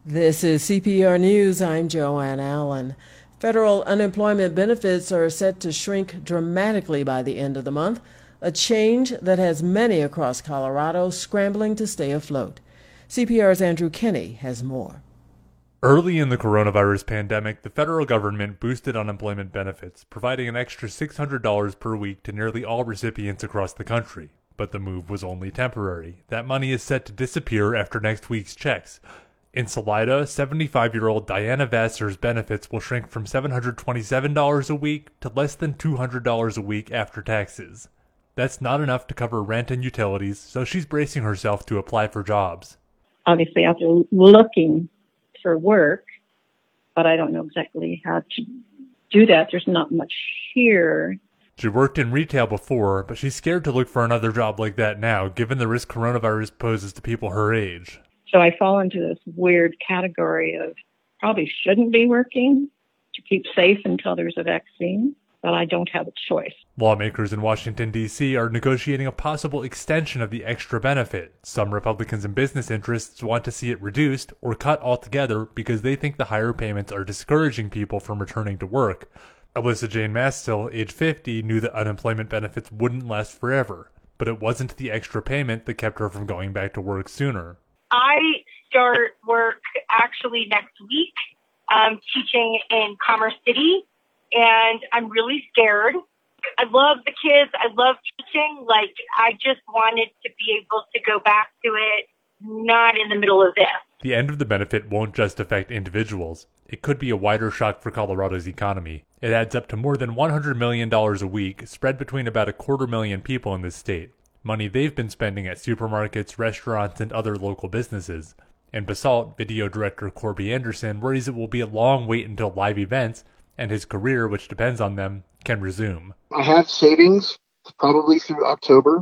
This is CPR News. I'm Joanne Allen. Federal unemployment benefits are set to shrink dramatically by the end of the month, a change that has many across Colorado scrambling to stay afloat. CPR's Andrew Kinney has more. Early in the coronavirus pandemic, the federal government boosted unemployment benefits, providing an extra $600 per week to nearly all recipients across the country. But the move was only temporary. That money is set to disappear after next week's checks. In Salida, 75-year-old Diana Vassar's benefits will shrink from $727 a week to less than $200 a week after taxes. That's not enough to cover rent and utilities, so she's bracing herself to apply for jobs. Obviously, after looking for work, but I don't know exactly how to do that. There's not much here. She worked in retail before, but she's scared to look for another job like that now, given the risk coronavirus poses to people her age. So I fall into this weird category of probably shouldn't be working to keep safe until there's a vaccine, but I don't have a choice. Lawmakers in Washington, D.C. are negotiating a possible extension of the extra benefit. Some Republicans and business interests want to see it reduced or cut altogether because they think the higher payments are discouraging people from returning to work. Alyssa Jane Mastill, age 50, knew that unemployment benefits wouldn't last forever, but it wasn't the extra payment that kept her from going back to work sooner. I start work actually next week, teaching in Commerce City, and I'm really scared. I love the kids. I love teaching. I just wanted to be able to go back to it, not in the middle of this. The end of the benefit won't just affect individuals. It could be a wider shock for Colorado's economy. It adds up to more than $100 million a week, spread between about 250,000 people in this state. Money they've been spending at supermarkets, restaurants, and other local businesses. In Basalt, video director Corby Anderson worries it will be a long wait until live events and his career, which depends on them, can resume. I have savings probably through October.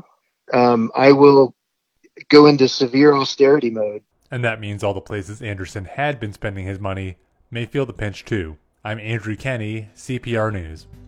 I will go into severe austerity mode. And that means all the places Anderson had been spending his money may feel the pinch too. I'm Andrew Kinney, CPR News.